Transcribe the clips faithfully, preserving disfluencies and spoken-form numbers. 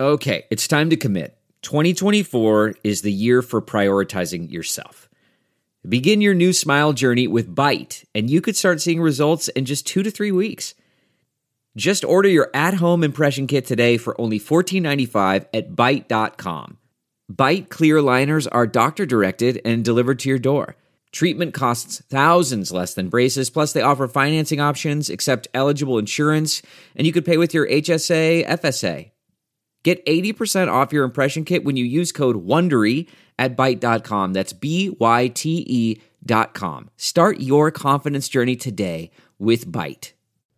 Okay, it's time to commit. twenty twenty-four is the year for prioritizing yourself. Begin your new smile journey with Byte, and you could start seeing results in just two to three weeks. Just order your at-home impression kit today for only fourteen ninety-five at byte dot com. Byte clear aligners are doctor-directed and delivered to your door. Treatment costs thousands less than braces, plus they offer financing options, accept eligible insurance, and you could pay with your H S A, F S A. Get eighty percent off your impression kit when you use code WONDERY at byte dot com. That's B Y T E dot com. Start your confidence journey today with Byte.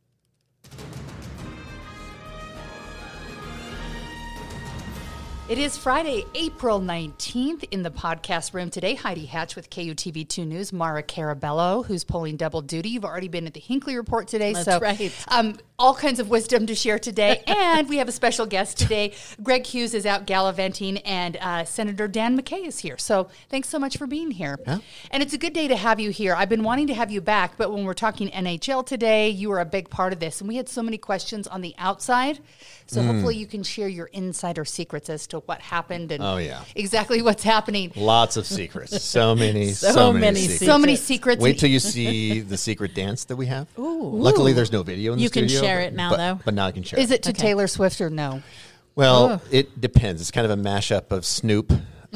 It is Friday, April nineteenth. In the podcast room today, Heidi Hatch with K U T V two News, Mara Carabello, who's pulling double duty. You've already been at the Hinckley Report today. That's so, right. Um, all kinds of wisdom to share today. And we have a special guest today. Greg Hughes is out gallivanting, and uh, Senator Dan McKay is here. So thanks so much for being here. Yeah. And it's a good day to have you here. I've been wanting to have you back, but when we're talking N H L today, you were a big part of this. And we had so many questions on the outside. So mm. hopefully you can share your insider secrets as to what happened and oh, yeah. exactly what's happening. Lots of secrets. So many, so, so many, many secrets. So many secrets. Wait till you see the secret dance that we have. Ooh. Luckily, there's no video in the You studio. can share but, it now, but, though. But now I can share Is it. it to Okay. Taylor Swift or no? Well, Oh. it depends. It's kind of a mashup of Snoop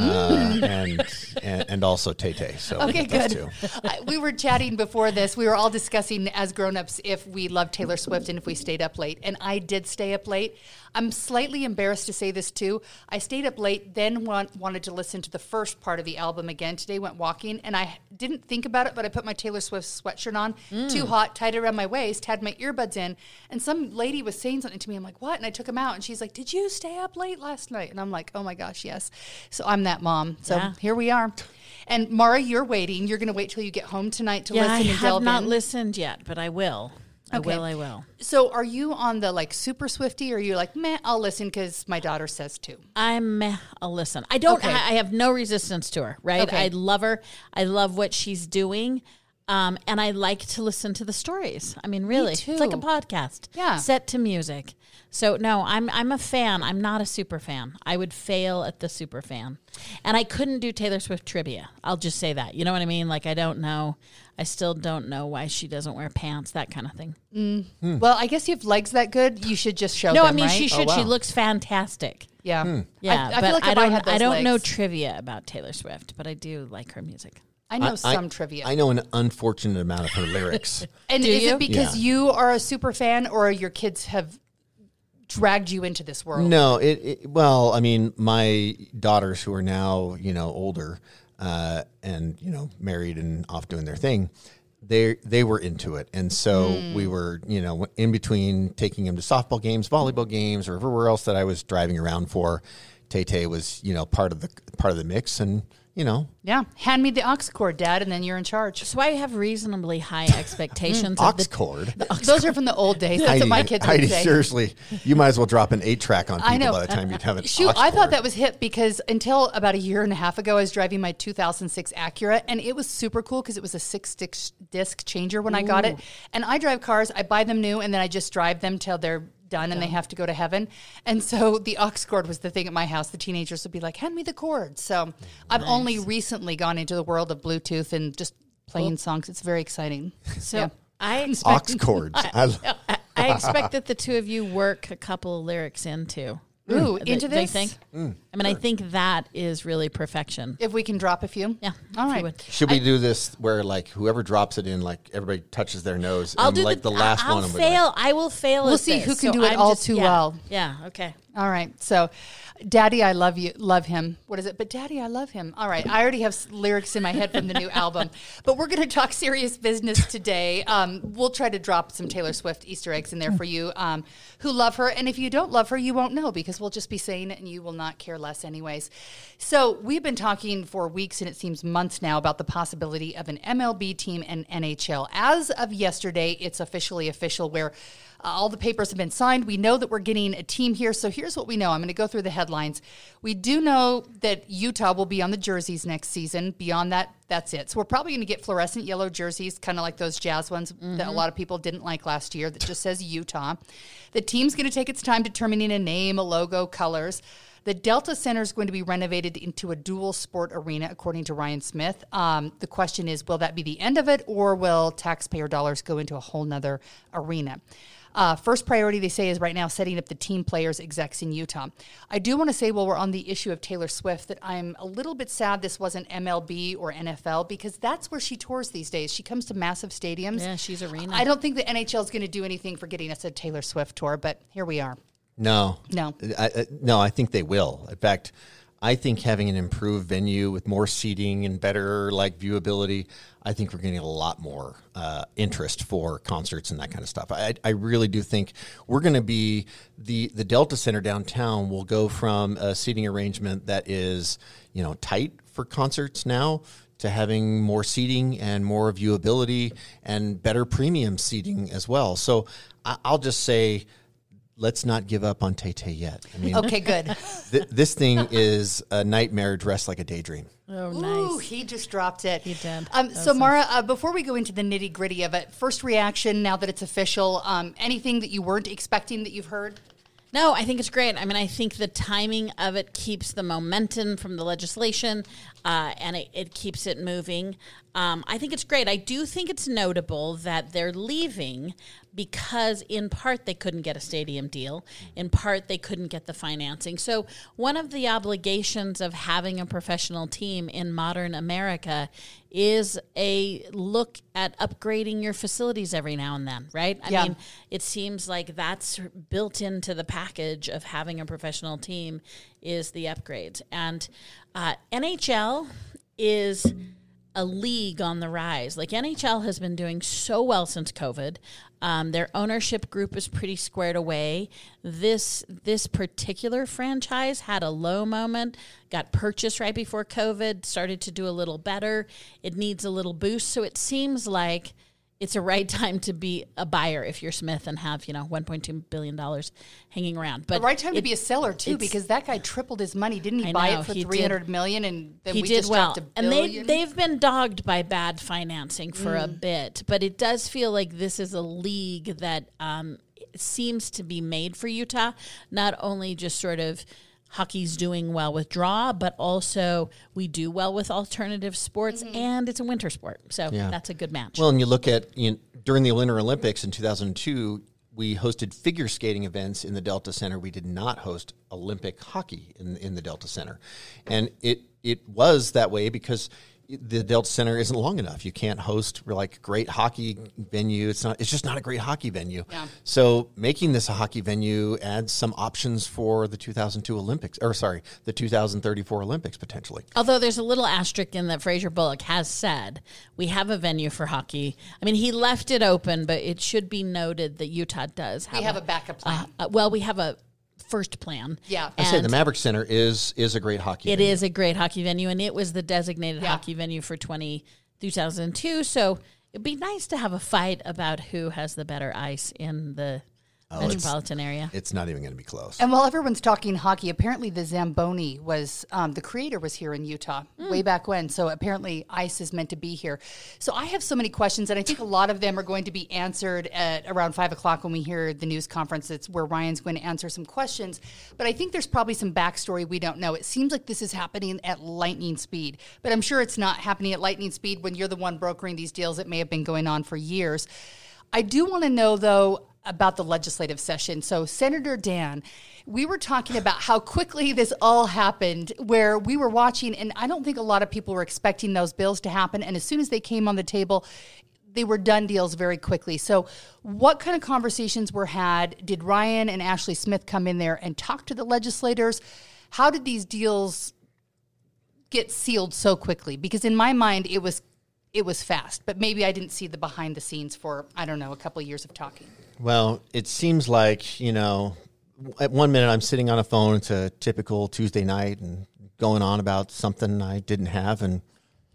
uh, and, and and also Tay Tay. So Okay, those good. two. I- we were chatting before this. We were all discussing as grown-ups if we loved Taylor Swift and if we stayed up late. And I did stay up late. I'm slightly embarrassed to say this too. I stayed up late, then want, wanted to listen to the first part of the album again. Today went walking, and I didn't think about it, but I put my Taylor Swift sweatshirt on, Mm. too hot, tied it around my waist, had my earbuds in, and some lady was saying something to me. I'm like, what? And I took them out, and she's like, did you stay up late last night? And I'm like, oh my gosh, yes. So I'm that mom. So Yeah. here we are. And Mara, you're waiting. You're going to wait till you get home tonight to Yeah, listen I and have delve not in. listened yet, but I will. I Okay. will, I will. So are you on the like super Swiftie, or are you like, meh, I'll listen because my daughter says to? I'm, eh, I'll listen. I don't, Okay. I, I have no resistance to her, right? Okay. I love her. I love what she's doing. Um, and I like to listen to the stories. I mean, really, too. it's like a podcast. Yeah. Set to music. So no, I'm I'm a fan. I'm not a super fan. I would fail at the super fan. And I couldn't do Taylor Swift trivia. I'll just say that. You know what I mean? Like I don't know. I still don't know why she doesn't wear pants, that kind of thing. Mm. Well, I guess you have legs that good. You should just show No, them, I mean right? she should. Oh, She wow. looks fantastic. Yeah. Yeah, I, I but feel like I if I, don't. had those I don't know legs- trivia about Taylor Swift, but I do like her music. I know I- some I- trivia. I know an unfortunate amount of her lyrics. And Do is you? it because Yeah. you are a super fan, or your kids have dragged you into this world? No, it, it. Well, I mean, my daughters who are now you know older uh, and you know married and off doing their thing, they they were into it, and so Mm. we were you know in between taking them to softball games, volleyball games, or everywhere else that I was driving around for. Tay Tay was you know part of the part of the mix, and you know. Yeah. Hand me the aux cord, Dad, and then you're in charge. So I have reasonably high expectations. of the, Ox cord. Those are from the old days. That's what my kids would Heidi, say. seriously, you might as well drop an eight track on people I know. by the time you'd have an Shoot, ox I thought cord. that was hip because until about a year and a half ago, I was driving my two thousand six Acura, and it was super cool because it was a six disc, disc changer when I got it. And I drive cars, I buy them new, and then I just drive them till they're done and they have to go to heaven. And so the aux cord was the thing at my house. The teenagers would be like, hand me the cord. So I've only recently gone into the world of Bluetooth and just playing songs. It's very exciting. so Yeah. I expect Ox cords. I, I, I expect that the two of you work a couple of lyrics into. Ooh, Th- into they this? think? I mean, I think that is really perfection. If we can drop a few. Yeah. All if you right. would. should we do this where like whoever drops it in, like everybody touches their nose, I'll and do like the, the, last I'll one? and we're fail. like- I will fail. We'll at see this. who can So do it I'm all just- too yeah. well. Yeah. Okay. All right. So, Daddy, I love you. Love him. What is it? But Daddy, I love him. All right. I already have s- lyrics in my head from the new album. But we're going to talk serious business today. Um, we'll try to drop some Taylor Swift Easter eggs in there for you um, who love her. And if you don't love her, you won't know because we'll just be saying it and you will not care less anyways. So we've been talking for weeks and it seems months now about the possibility of an M L B team and N H L. As of yesterday, it's officially official where uh, all the papers have been signed. We know that we're getting a team here. So here's here's what we know. I'm going to go through the headlines. We do know that Utah will be on the jerseys next season. Beyond that, that's it. So we're probably going to get fluorescent yellow jerseys, kind of like those Jazz ones mm-hmm. that a lot of people didn't like last year that just says Utah. The team's going to take its time determining a name, a logo, colors. The Delta Center is going to be renovated into a dual sport arena, according to Ryan Smith. Um, the question is, will that be the end of it, or will taxpayer dollars go into a whole nother arena? Uh, first priority, they say, is right now setting up the team players, execs in Utah. I do want to say, while we're on the issue of Taylor Swift, that I'm a little bit sad this wasn't M L B or N F L, because that's where she tours these days. She comes to massive stadiums. Yeah, she's arena. I don't think the N H L is going to do anything for getting us a Taylor Swift tour, but here we are. No, no, I, I, no. I think they will. In fact, I think having an improved venue with more seating and better like viewability, I think we're getting a lot more uh, interest for concerts and that kind of stuff. I, I really do think we're going to be the the Delta Center downtown will go from a seating arrangement that is, you know, tight for concerts now to having more seating and more viewability and better premium seating as well. So I, I'll just say, let's not give up on Tay-Tay yet. I mean, okay, good. th- this thing is a nightmare dressed like a daydream. Oh, nice. Ooh, he just dropped it. He did. Um, so, Mara, uh, before we go into the nitty gritty of it, first reaction now that it's official, um, anything that you weren't expecting that you've heard? No, I think it's great. I mean, I think the timing of it keeps the momentum from the legislation, uh, and it, it keeps it moving. Um, I think it's great. I do think it's notable that they're leaving because, in part, they couldn't get a stadium deal. In part, they couldn't get the financing. So one of the obligations of having a professional team in modern America is a look at upgrading your facilities every now and then, right? I yeah. mean, it seems like that's built into the package of having a professional team is the upgrades. And uh, N H L is a league on the rise. Like, N H L has been doing so well since COVID. Um, their ownership group is pretty squared away. This this particular franchise had a low moment, got purchased right before COVID, started to do a little better. It needs a little boost. So it seems like it's a right time to be a buyer if you're Smith and have, you know, one point two billion dollars hanging around. But the right time it, to be a seller, too, because that guy tripled his money. Didn't he I buy know, it for three hundred million dollars and then he we did just well. dropped a and billion? they, they've been dogged by bad financing for mm. a bit, but it does feel like this is a league that um, seems to be made for Utah, not only just sort of hockey's doing well with draw, but also we do well with alternative sports, mm-hmm. and it's a winter sport. So yeah. that's a good match. Well, and you look at, you know, during the Winter Olympics in two thousand two, we hosted figure skating events in the Delta Center. We did not host Olympic hockey in, in the Delta Center. And it, it was that way because the Delta Center isn't long enough. You can't host like great hockey venue. It's not. It's just not a great hockey venue. Yeah. So making this a hockey venue adds some options for the two thousand two Olympics, or sorry, the two thousand thirty-four Olympics potentially. Although there's a little asterisk in that Fraser Bullock has said we have a venue for hockey. I mean, he left it open, but it should be noted that Utah does have. We have a, a backup plan. Uh, uh, well, we have a first plan. Yeah. I say the Maverick Center is is a great hockey It venue. is a great hockey venue, and it was the designated yeah. hockey venue for twenty, two thousand two. So it'd be nice to have a fight about who has the better ice in the oh, metropolitan it's, area. It's not even going to be close. And while everyone's talking hockey, apparently the Zamboni was, um, the creator was here in Utah mm. way back when. So apparently ice is meant to be here. So I have so many questions, and I think a lot of them are going to be answered at around five o'clock when we hear the news conference. It's where Ryan's going to answer some questions. But I think there's probably some backstory we don't know. It seems like this is happening at lightning speed, but I'm sure it's not happening at lightning speed when you're the one brokering these deals. It may have been going on for years. I do want to know, though, about the legislative session. So Senator Dan, we were talking about how quickly this all happened, where we were watching, and I don't think a lot of people were expecting those bills to happen. And as soon as they came on the table, they were done deals very quickly. So what kind of conversations were had? Did Ryan and Ashley Smith come in there and talk to the legislators? How did these deals get sealed so quickly? Because in my mind, it was it was fast, but maybe I didn't see the behind the scenes for, I don't know, a couple of years of talking. Well, it seems like, you know, at one minute I'm sitting on a phone. It's a typical Tuesday night and going on about something I didn't have. And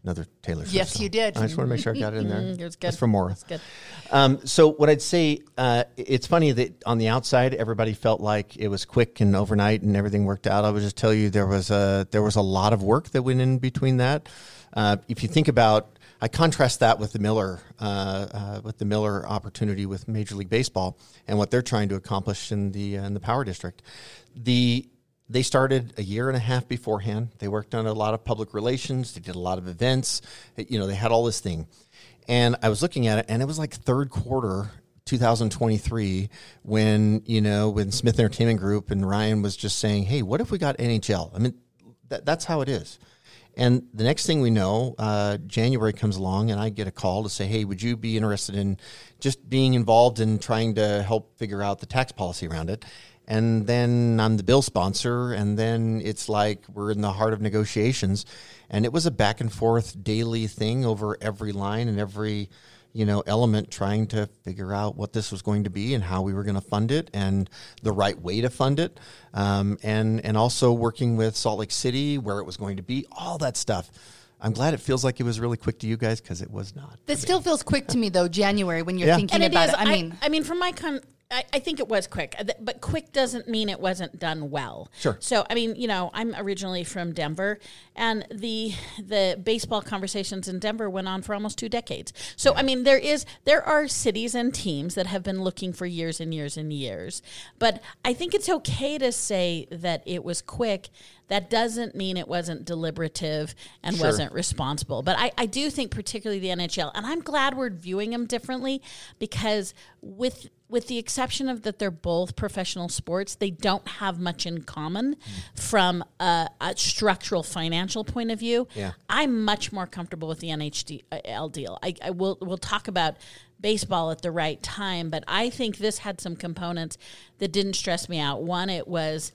another Taylor Swift Yes, song. you did. I just want to make sure I got it in there. Mm, it was good. That's for Maura. It's good. Um, so what I'd say, uh, it's funny that on the outside, everybody felt like it was quick and overnight and everything worked out. I would just tell you there was a, there was a lot of work that went in between that. Uh, if you think about, I contrast that with the Miller, uh, uh, with the Miller opportunity with Major League Baseball and what they're trying to accomplish in the uh, in the Power District. The They started a year and a half beforehand. They worked on a lot of public relations. They did a lot of events. You know, they had all this thing. And I was looking at it, and it was like third quarter two thousand twenty-three when, you know, when Smith Entertainment Group and Ryan was just saying, hey, what if we got N H L? I mean, that, that's how it is. And the next thing we know, uh, January comes along, and I get a call to say, hey, would you be interested in just being involved in trying to help figure out the tax policy around it? And then I'm the bill sponsor, and then it's like we're in the heart of negotiations. And it was a back and forth daily thing over every line and every, you know, element, trying to figure out what this was going to be and how we were going to fund it and the right way to fund it. Um, and, and also working with Salt Lake City, where it was going to be, all that stuff. I'm glad it feels like it was really quick to you guys, because it was not. This still feels quick to me, though, January, when you're Yeah. thinking And it about is. it. I mean, I, I mean, from my con, I, I think it was quick, but quick doesn't mean it wasn't done well. Sure. So, I mean, you know, I'm originally from Denver, and the the baseball conversations in Denver went on for almost two decades. So, I mean, there is there are cities and teams that have been looking for years and years and years. But I think it's okay to say that it was quick. That doesn't mean it wasn't deliberative and Sure. wasn't responsible. But I, I do think particularly the N H L, and I'm glad we're viewing them differently, because with with the exception of that they're both professional sports, they don't have much in common mm. from a, a structural financial point of view. Yeah. I'm much more comfortable with the N H L deal. I, I will we'll talk about baseball at the right time, but I think this had some components that didn't stress me out. One, it was...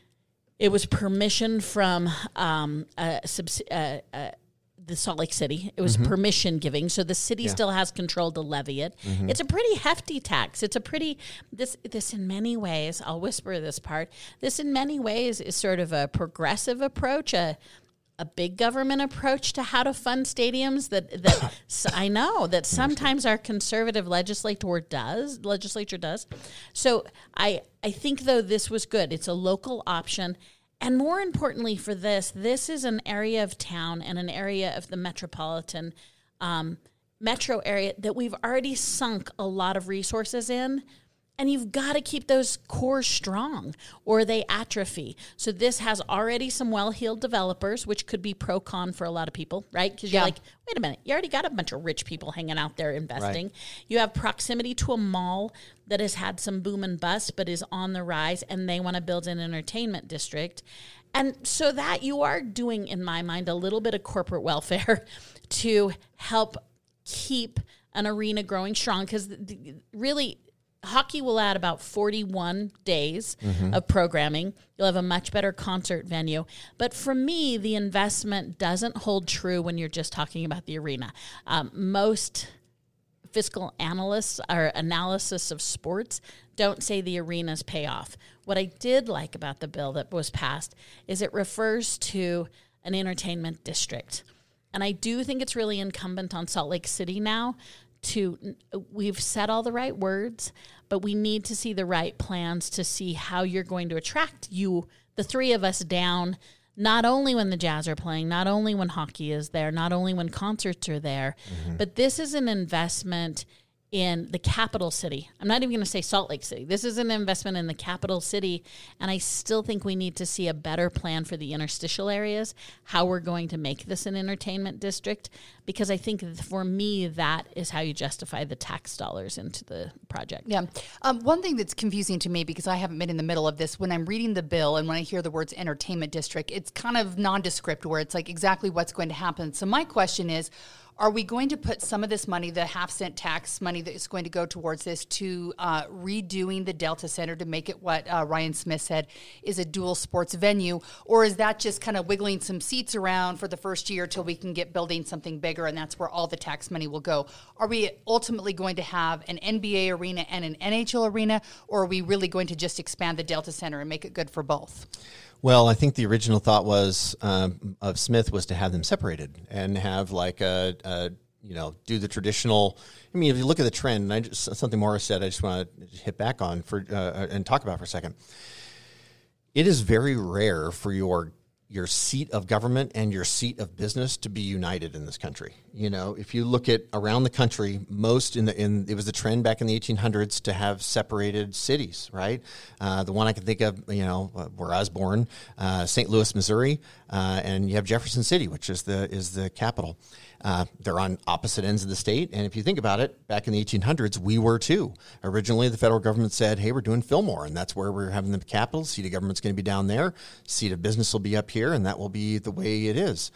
It was permission from um, a, uh, uh, the Salt Lake City. It was mm-hmm. permission giving, so the city yeah. still has control to levy it. Mm-hmm. It's a pretty hefty tax. It's a pretty this this in many ways. I'll whisper this part. This in many ways is sort of a progressive approach, a a big government approach to how to fund stadiums. That that I know that sometimes our conservative legislator does legislature does. So I I think though this was good. It's a local option. And more importantly for this, this is an area of town and an area of the metropolitan um, metro area that we've already sunk a lot of resources in. And you've got to keep those cores strong or they atrophy. So this has already some well-heeled developers, which could be pro-con for a lot of people, right? Because you're yeah. like, wait a minute, you already got a bunch of rich people hanging out there investing. Right. You have proximity to a mall that has had some boom and bust but is on the rise, and they want to build an entertainment district. And so that you are doing, in my mind, a little bit of corporate welfare to help keep an arena growing strong, because really – hockey will add about forty-one days mm-hmm. of programming. You'll have a much better concert venue. But for me, the investment doesn't hold true when you're just talking about the arena. Um, most fiscal analysts or analysis of sports don't say the arenas pay off. What I did like about the bill that was passed is it refers to an entertainment district. And I do think it's really incumbent on Salt Lake City now to, we've said all the right words, but we need to see the right plans to see how you're going to attract you, the three of us, down, not only when the Jazz are playing, not only when hockey is there, not only when concerts are there, mm-hmm. but this is an investment in the capital city. I'm not even going to say Salt Lake City. This is an investment in the capital city, and I still think we need to see a better plan for the interstitial areas, how we're going to make this an entertainment district, because I think for me that is how you justify the tax dollars into the project. Yeah. Um, one thing that's confusing to me, because I haven't been in the middle of this, when I'm reading the bill and when I hear the words entertainment district, it's kind of nondescript where it's like exactly what's going to happen. So my question is, are we going to put some of this money, the half cent tax money that is going to go towards this, to uh, redoing the Delta Center to make it what uh, Ryan Smith said is a dual sports venue? Or is that just kind of wiggling some seats around for the first year till we can get building something bigger, and that's where all the tax money will go? Are we ultimately going to have an N B A arena and an N H L arena, or are we really going to just expand the Delta Center and make it good for both? Well, I think the original thought was um, of Smith was to have them separated and have like a, a you know, do the traditional. I mean, if you look at the trend, and I just, something Morris said, I just want to hit back on for uh, and talk about for a second. It is very rare for your your seat of government and your seat of business to be united in this country. You know, if you look at around the country, most in the in it was the trend back in the eighteen hundreds to have separated cities, right? Uh, the one I can think of, you know, where I was born, uh, Saint Louis, Missouri, uh, and you have Jefferson City, which is the is the capital. Uh, they're on opposite ends of the state, and if you think about it, back in the eighteen hundreds, we were too. Originally, the federal government said, "Hey, we're doing Fillmore, and that's where we're having the capital. Seat of government's going to be down there. Seat of business will be up here, and that will be the way it is."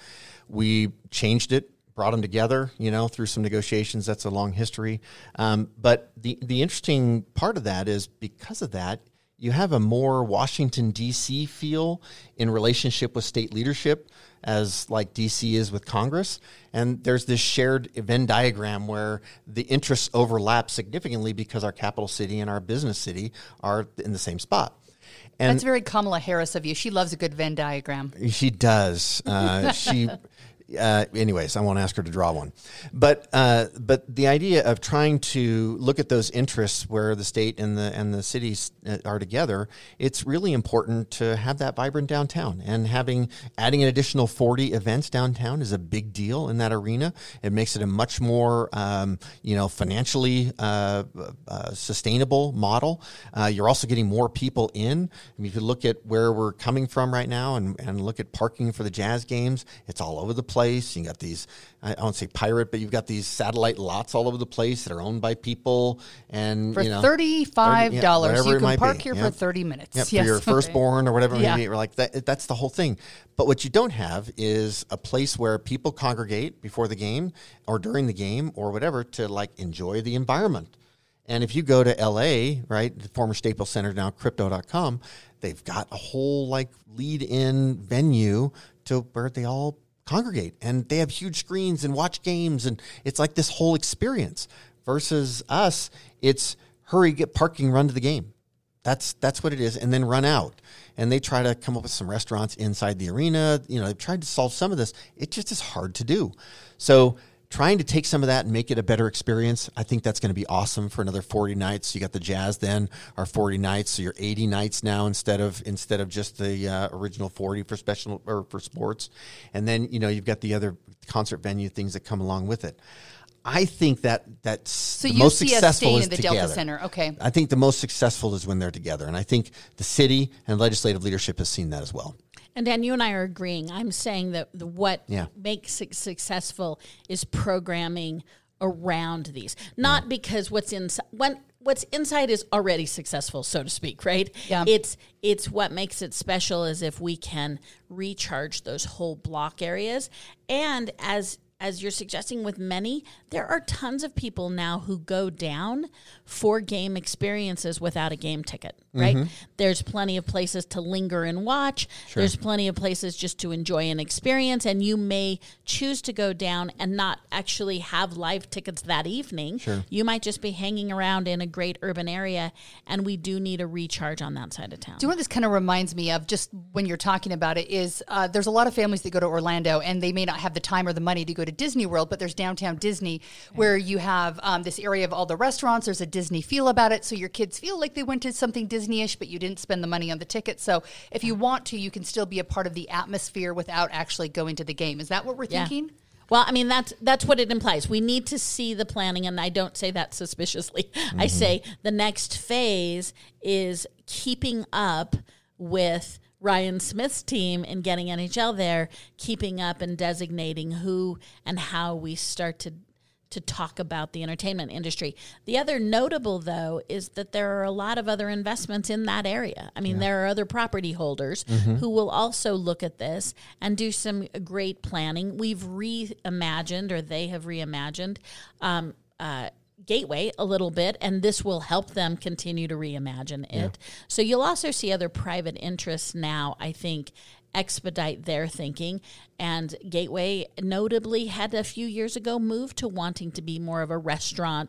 We changed it, brought them together, you know, through some negotiations. That's a long history. Um, but the the interesting part of that is because of that, you have a more Washington, D C feel in relationship with state leadership as like D C is with Congress. And there's this shared Venn diagram where the interests overlap significantly because our capital city and our business city are in the same spot. And that's very Kamala Harris of you. She loves a good Venn diagram. She does. Uh, she... Uh, anyways, I won't ask her to draw one, but uh, but the idea of trying to look at those interests where the state and the and the cities are together, it's really important to have that vibrant downtown. And having adding an additional forty events downtown is a big deal in that arena. It makes it a much more um, you know financially uh, uh, sustainable model. Uh, you're also getting more people in. I mean, if you look at where we're coming from right now, and and look at parking for the Jazz games, it's all over the place. You got these, I won't say pirate, but you've got these satellite lots all over the place that are owned by people. And for you know, thirty-five dollars, thirty, yeah, you can park be. here yeah. for thirty minutes. Yeah, yes. for your firstborn or whatever. Yeah. Maybe we're like that. That's the whole thing. But what you don't have is a place where people congregate before the game or during the game or whatever to like enjoy the environment. And if you go to L A, right, the former Staples Center, now crypto dot com, they've got a whole like lead-in venue to where they all congregate, and they have huge screens and watch games, and it's like this whole experience. Versus us, it's hurry, get parking, run to the game. That's that's what it is, and then run out. And they try to come up with some restaurants inside the arena. You know, they've tried to solve some of this. It just is hard to do. So trying to take some of that and make it a better experience, I think that's going to be awesome for another forty nights. You got the Jazz then, our forty nights, so you're eighty nights now instead of instead of just the uh, original forty for special or for sports. And then, you know, you've got the other concert venue things that come along with it. I think that that's so the you most see successful us is in the together. Delta Center. Okay. I think the most successful is when they're together. And I think the city and legislative leadership has seen that as well. And Dan, you and I are agreeing. I'm saying that the, what Yeah. makes it successful is programming around these, not yeah. because what's inside when what's inside is already successful, so to speak, right? Yeah. It's it's what makes it special is if we can recharge those whole block areas, and as as you're suggesting with many, there are tons of people now who go down for game experiences without a game ticket, right? Mm-hmm. There's plenty of places to linger and watch. Sure. There's plenty of places just to enjoy an experience, and you may choose to go down and not actually have live tickets that evening. Sure. You might just be hanging around in a great urban area, and we do need a recharge on that side of town. Do you know what this kind of reminds me of, just when you're talking about it, is uh, there's a lot of families that go to Orlando, and they may not have the time or the money to go to Disney World, but there's downtown Disney where you have um, this area of all the restaurants. There's a Disney feel about it, so your kids feel like they went to something Disney-ish, but you didn't spend the money on the ticket. So if you want to, you can still be a part of the atmosphere without actually going to the game. Is that what we're yeah. thinking? Well, I mean, that's that's what it implies. We need to see the planning, and I don't say that suspiciously. Mm-hmm. I say the next phase is keeping up with Ryan Smith's team and getting N H L there, keeping up and designating who and how we start to to talk about the entertainment industry. The other notable, though, is that there are a lot of other investments in that area. I mean, yeah. there are other property holders mm-hmm. who will also look at this and do some great planning. We've reimagined, or they have reimagined, um, uh, Gateway a little bit, and this will help them continue to reimagine it. Yeah. So you'll also see other private interests now, I think, expedite their thinking. And Gateway notably had a few years ago moved to wanting to be more of a restaurant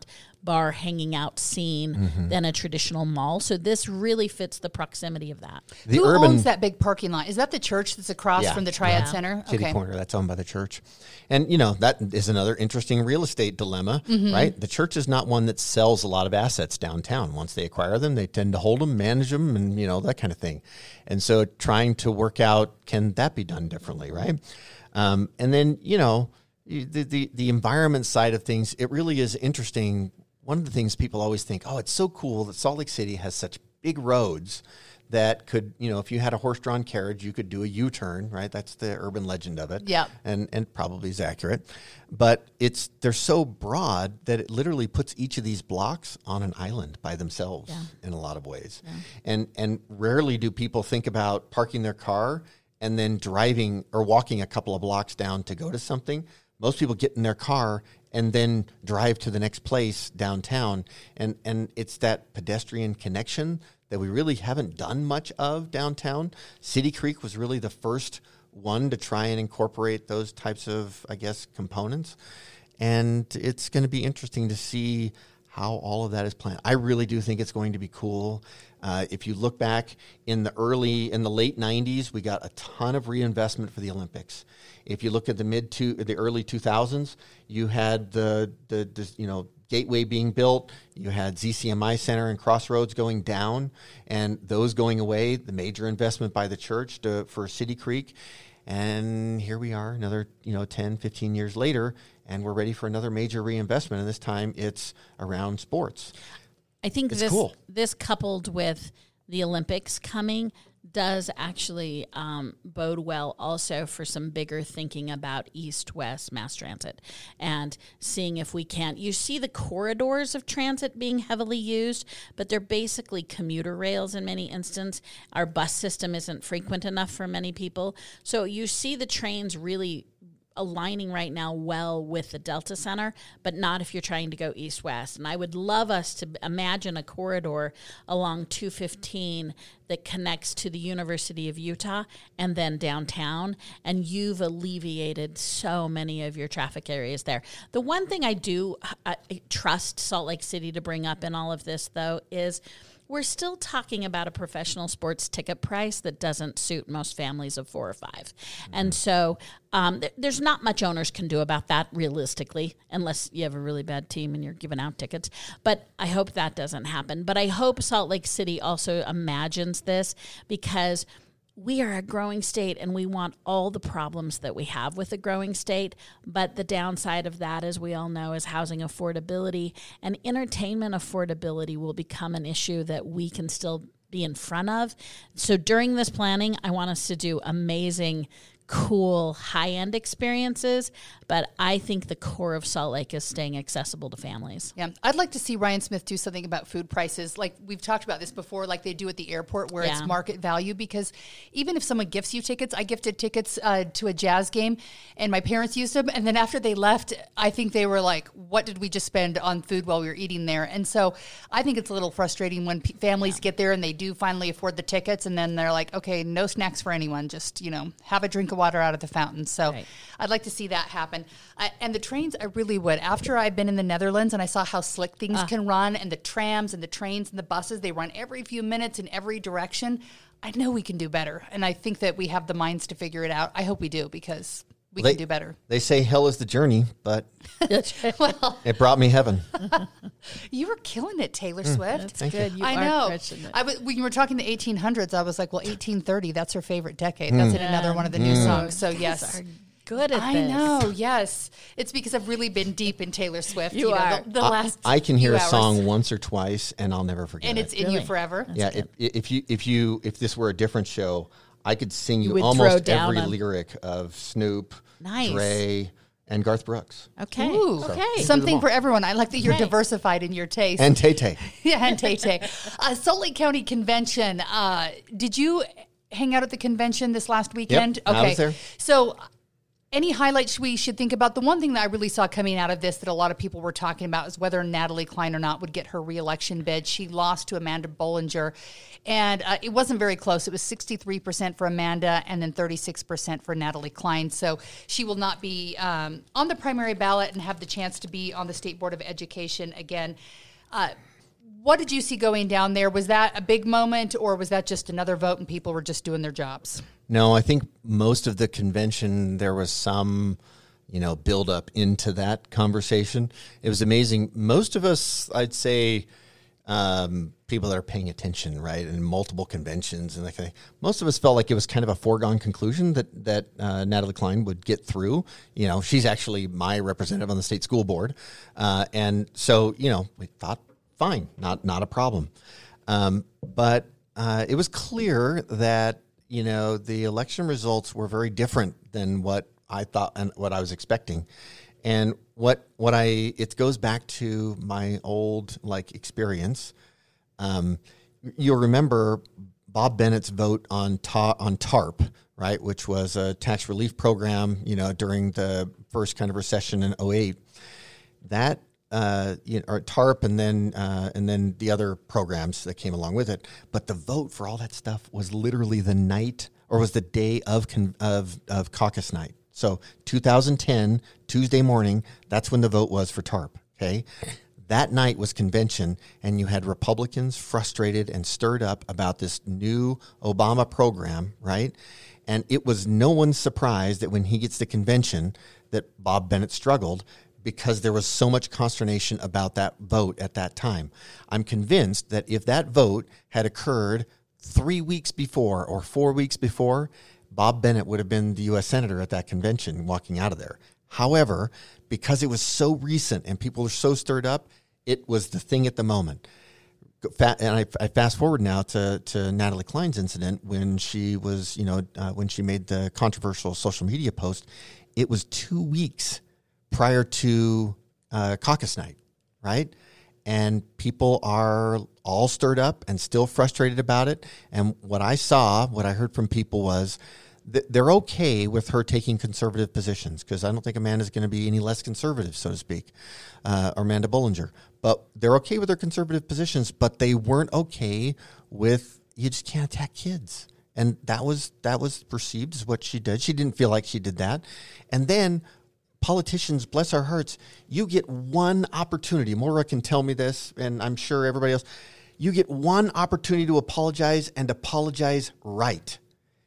bar hanging out scene Mm-hmm. than a traditional mall. So this really fits the proximity of that. The Who urban owns that big parking lot? Is that the church that's across Yeah. from the Triad Yeah. Center? Kitty Corner, that's owned by the church. And, you know, that is another interesting real estate dilemma, Mm-hmm. right? The church is not one that sells a lot of assets downtown. Once they acquire them, they tend to hold them, manage them, and, you know, that kind of thing. And so trying to work out, can that be done differently, right? Um, and then, you know, the, the, the environment side of things, it really is interesting. One of the things people always think, oh, it's so cool that Salt Lake City has such big roads that could, you know, if you had a horse-drawn carriage, you could do a U-turn, right? That's the urban legend of it. Yep. And and probably is accurate. But it's they're so broad that it literally puts each of these blocks on an island by themselves Yeah. in a lot of ways. Yeah. And and rarely do people think about parking their car and then driving or walking a couple of blocks down to go to something. Most people get in their car and then drive to the next place downtown. And, and it's that pedestrian connection that we really haven't done much of downtown. City Creek was really the first one to try and incorporate those types of, I guess, components. And it's going to be interesting to see how all of that is planned. I really do think it's going to be cool. Uh, if you look back in the early, in the late nineties, we got a ton of reinvestment for the Olympics. If you look at the mid to the early two thousands, you had the, the, the you know, Gateway being built, you had Z C M I Center and Crossroads going down, and those going away, the major investment by the church to, for City Creek. And here we are another, you know, ten, fifteen years later, and we're ready for another major reinvestment. And this time it's around sports. I think It's this cool. this coupled with the Olympics coming does actually um, bode well also for some bigger thinking about east-west mass transit and seeing if we can. You see the corridors of transit being heavily used, but they're basically commuter rails in many instances. Our bus system isn't frequent enough for many people. So you see the trains really aligning right now well with the Delta Center, but not if you're trying to go east-west. And I would love us to imagine a corridor along two fifteen that connects to the University of Utah and then downtown, and you've alleviated so many of your traffic areas there. The one thing I do I trust Salt Lake City to bring up in all of this, though, is we're still talking about a professional sports ticket price that doesn't suit most families of four or five. Mm-hmm. And so um, th- there's not much owners can do about that realistically, unless you have a really bad team and you're giving out tickets. But I hope that doesn't happen. But I hope Salt Lake City also imagines this, because we are a growing state and we want all the problems that we have with a growing state. But the downside of that, as we all know, is housing affordability, and entertainment affordability will become an issue that we can still be in front of. So during this planning, I want us to do amazing, cool, high-end experiences, but I think the core of Salt Lake is staying accessible to families. Yeah, I'd like to see Ryan Smith do something about food prices. Like we've talked about this before, like they do at the airport where Yeah. it's market value, because even if someone gifts you tickets, I gifted tickets uh, to a jazz game and my parents used them. And then after they left, I think they were like, what did we just spend on food while we were eating there? And so I think it's a little frustrating when p- families yeah. get there and they do finally afford the tickets, and then they're like, okay, no snacks for anyone. Just, you know, have a drink of water out of the fountain. So right. I'd like to see that happen. I, and the trains, I really would. After I've been in the Netherlands and I saw how slick things uh. can run, and the trams and the trains and the buses, they run every few minutes in every direction. I know we can do better. And I think that we have the minds to figure it out. I hope we do, because we they, can do better. They say hell is the journey, but well, it brought me heaven. You were killing it, Taylor Swift. That's Thank good. You, you I are know. crushing it. I was, when you were talking the eighteen hundreds, I was like, well, eighteen thirty, that's her favorite decade. That's mm. in another one of the new mm. songs. So, yes. Good at I this. know, yes. It's because I've really been deep in Taylor Swift. You, you know, are. The, the I, last I can hear few a hours. song once or twice, and I'll never forget and it. it's in really? you forever. That's yeah, if, if you if you if this were a different show, I could sing you, you almost every on. lyric of Snoop, nice. Dre, and Garth Brooks. Okay. Ooh, so, okay. Something for everyone. I like that you're okay. diversified in your taste. And Tay-Tay. yeah, and Tay-Tay. uh, Salt Lake County Convention. Uh, did you hang out at the convention this last weekend? Yep, okay. I was there. So Any highlights we should think about? The one thing that I really saw coming out of this that a lot of people were talking about is whether Natalie Cline or not would get her reelection bid. She lost to Amanda Bollinger, and uh, it wasn't very close. It was sixty-three percent for Amanda and then thirty-six percent for Natalie Cline. So she will not be um, on the primary ballot and have the chance to be on the State Board of Education again. Uh, what did you see going down there? Was that a big moment, or was that just another vote and people were just doing their jobs? No, I think most of the convention, there was some, you know, build up into that conversation. It was amazing. Most of us, I'd say, um, people that are paying attention, right, in multiple conventions and that kind of thing, most of us felt like it was kind of a foregone conclusion that that uh, Natalie Cline would get through. You know, she's actually my representative on the state school board, uh, and so you know, we thought, fine, not not a problem. Um, but uh, it was clear that, you know, the election results were very different than what I thought and what I was expecting. And what what I it goes back to my old like experience. Um, you'll remember Bob Bennett's vote on ta- on TARP, right, which was a tax relief program, you know, during the first kind of recession in oh eight. That Uh, you know, or TARP, and then uh, and then the other programs that came along with it. But the vote for all that stuff was literally the night, or was the day of con- of of caucus night. So two thousand ten, Tuesday morning, that's when the vote was for TARP. Okay, that night was convention, and you had Republicans frustrated and stirred up about this new Obama program, right? And it was no one's surprise that when he gets to convention, that Bob Bennett struggled, because there was so much consternation about that vote at that time. I'm convinced that if that vote had occurred three weeks before or four weeks before, Bob Bennett would have been the U S Senator at that convention walking out of there. However, because it was so recent and people were so stirred up, it was the thing at the moment. And I, I fast forward now to, to Natalie Cline's incident when she was, you know, uh, when she made the controversial social media post. It was two weeks prior to uh, caucus night, right? And people are all stirred up and still frustrated about it. And what I saw, what I heard from people was that they're okay with her taking conservative positions, because I don't think Amanda's going to be any less conservative, so to speak, uh, or Amanda Bollinger. But they're okay with her conservative positions, but they weren't okay with, you just can't attack kids. And that was that was perceived as what she did. She didn't feel like she did that. And then politicians, bless our hearts, you get one opportunity. Maura can tell me this, and I'm sure everybody else. You get one opportunity to apologize, and apologize right.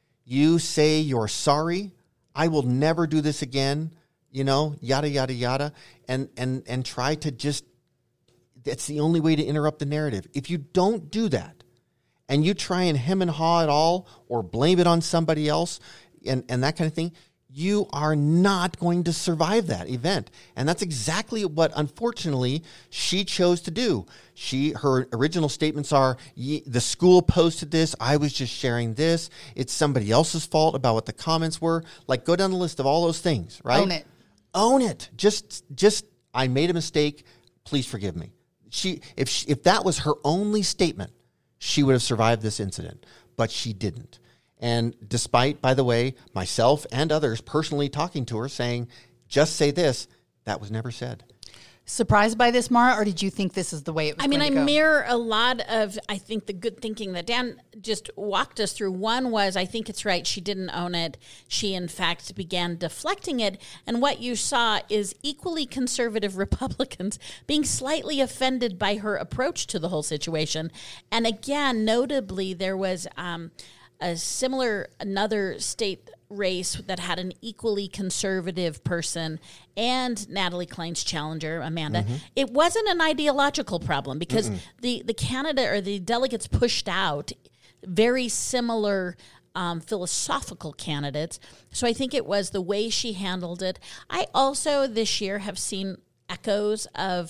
You say you're sorry. I will never do this again. You know, yada yada yada, and and and try to just. That's the only way to interrupt the narrative. If you don't do that, and you try and hem and haw it all, or blame it on somebody else, and and that kind of thing, you are not going to survive that event. And that's exactly what, unfortunately, she chose to do. She, her original statements are, the school posted this, I was just sharing this, it's somebody else's fault about what the comments were. Like, go down the list of all those things, right? Own it. Own it. Just, just, I made a mistake, please forgive me. She, if she, if that was her only statement, she would have survived this incident, but she didn't. And despite, by the way, myself and others personally talking to her saying, just say this, that was never said. Surprised by this, Maura, or did you think this is the way it was I mean, going I to go? mirror a lot of, I think, the good thinking that Dan just walked us through. One was, I think it's right, she didn't own it. She, in fact, began deflecting it. And what you saw is equally conservative Republicans being slightly offended by her approach to the whole situation. And again, notably, there was um, a similar, another state race that had an equally conservative person and Natalie Cline's challenger, Amanda. Mm-hmm. It wasn't an ideological problem because Mm-mm. the, the candidate or the delegates pushed out very similar um, philosophical candidates. So I think it was the way she handled it. I also this year have seen echoes of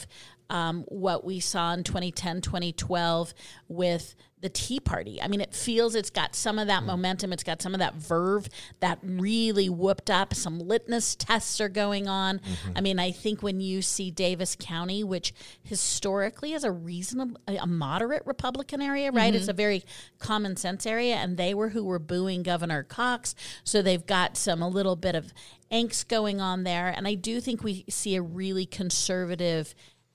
um, what we saw in twenty ten, twenty twelve with the Tea Party. I mean, it feels it's got some of that momentum. It's got some of that verve that really whooped up. Some litmus tests are going on. Mm-hmm. I mean, I think when you see Davis County, which historically is a reasonable, a moderate Republican area, right? Mm-hmm. It's a very common sense area, and they were who were booing Governor Cox. So they've got some, a little bit of angst going on there. And I do think we see a really conservative,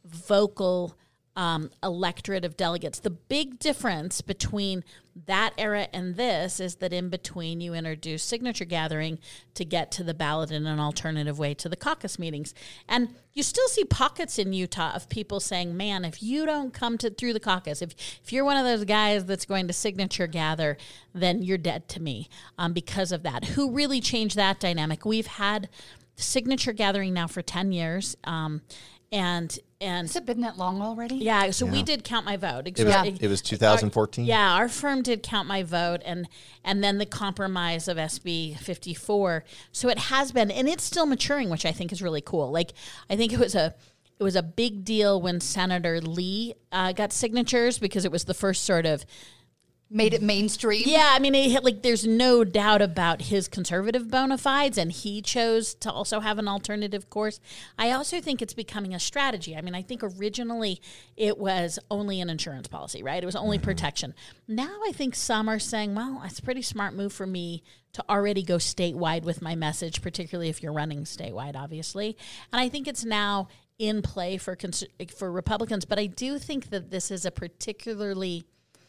vocal Um, electorate of delegates. The big difference between that era and this is that in between you introduce signature gathering to get to the ballot in an alternative way to the caucus meetings. And you still see pockets in Utah of people saying, man, if you don't come to through the caucus, if if you're one of those guys that's going to signature gather, then you're dead to me um, because of that. Who really changed that dynamic? We've had signature gathering now for ten years. Um, and And Has it been that long already? Yeah, so Yeah. we did Count My Vote. It was, Yeah. it was two thousand fourteen. Our, yeah, our firm did Count My Vote, and and then the compromise of S B fifty-four. So it has been, and it's still maturing, which I think is really cool. Like, I think it was a it was a big deal when Senator Lee uh, got signatures because it was the first sort of Made it mainstream. Yeah, I mean, it, like there's no doubt about his conservative bona fides, and he chose to also have an alternative course. I also think it's becoming a strategy. I mean, I think originally it was only an insurance policy, right? It was only mm-hmm. protection. Now I think some are saying, well, it's a pretty smart move for me to already go statewide with my message, particularly if you're running statewide, obviously. And I think it's now in play for cons- for Republicans, but I do think that this is a particularly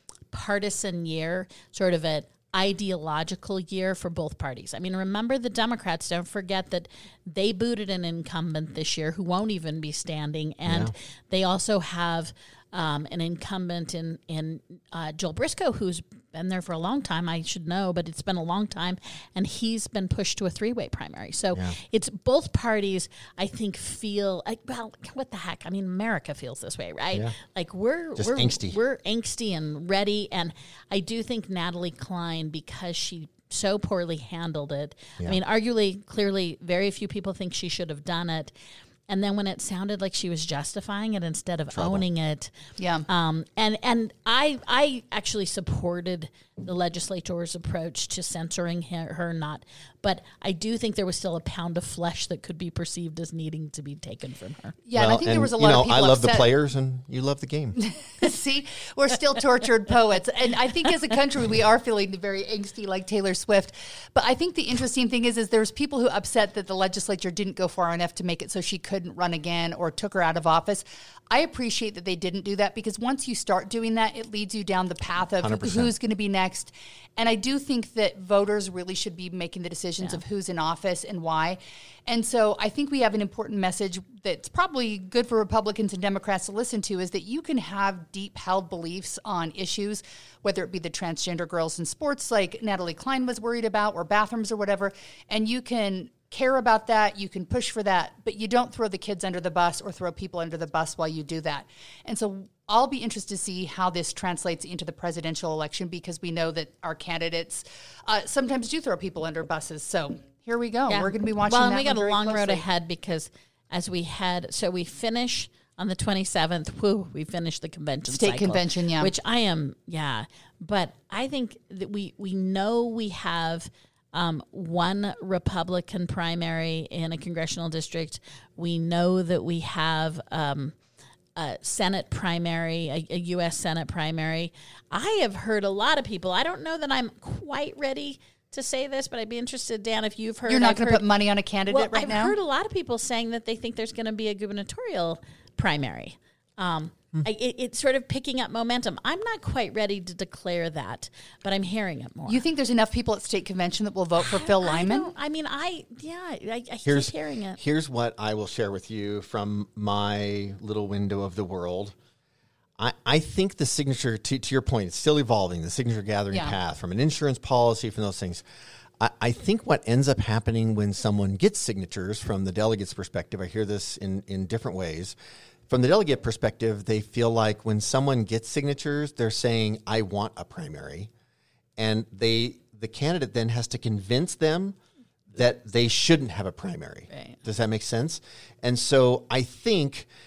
partisan year, sort of an ideological year for both parties. I mean, remember the Democrats, don't forget that they booted an incumbent this year who won't even be standing, and yeah. they also have um, an incumbent in, in uh, Joel Briscoe, who's been there for a long time, I should know, but it's been a long time, and he's been pushed to a three-way primary. So yeah. it's both parties, I think, feel, like, well, what the heck? I mean, America feels this way, right? Yeah. Like, we're Just we're angsty. We're angsty and ready, and I do think Natalie Klein, because she so poorly handled it, yeah. I mean, arguably, clearly, very few people think she should have done it. And then when it sounded like she was justifying it instead of Trouble. owning it, yeah. Um, and and I I actually supported the legislature's approach to censoring her, her not, but I do think there was still a pound of flesh that could be perceived as needing to be taken from her. Yeah, well, and I think and, there was a you lot know, of people I love upset. the players, and you love the game. See, we're still tortured poets. And I think as a country, we are feeling very angsty like Taylor Swift. But I think the interesting thing is, is there's people who upset that the legislature didn't go far enough to make it so she couldn't run again or took her out of office. I appreciate that they didn't do that, because once you start doing that, it leads you down the path of one hundred percent who's going to be next. And I do think that voters really should be making the decisions yeah. of who's in office and why. And so I think we have an important message that's probably good for Republicans and Democrats to listen to, is that you can have deep held beliefs on issues, whether it be the transgender girls in sports like Natalie Klein was worried about, or bathrooms or whatever, and you can care about that, you can push for that, but you don't throw the kids under the bus or throw people under the bus while you do that. And so I'll be interested to see how this translates into the presidential election, because we know that our candidates uh, sometimes do throw people under buses. So here we go. Yeah. We're going to be watching well, that and we got a very long road closely. ahead, because as we head, so we finish on the twenty-seventh, whoo, we finished the convention State cycle, convention, yeah. Which I am, yeah. But I think that we, we know we have Um, one Republican primary in a congressional district. We know that we have um, a Senate primary, a, a U S Senate primary. I have heard a lot of people, I don't know that I'm quite ready to say this, but I'd be interested, Dan, if you've heard. You're not I've going to heard- put money on a candidate well, right I've now? I've heard a lot of people saying that they think there's going to be a gubernatorial primary. Um, I, it, it's sort of picking up momentum. I'm not quite ready to declare that, but I'm hearing it more. You think there's enough people at state convention that will vote for Phil I Lyman? don't- I mean, I, yeah, I, I Here's, keep hearing it. Here's what I will share with you from my little window of the world. I, I think the signature, to, to your point, it's still evolving, the signature gathering Yeah. path, from an insurance policy, from those things. I, I think what ends up happening when someone gets signatures from the delegate's perspective, I hear this in, in different ways. From the delegate perspective, they feel like when someone gets signatures, they're saying, I want a primary. And they the candidate then has to convince them that they shouldn't have a primary. Right. Does that make sense? And so I think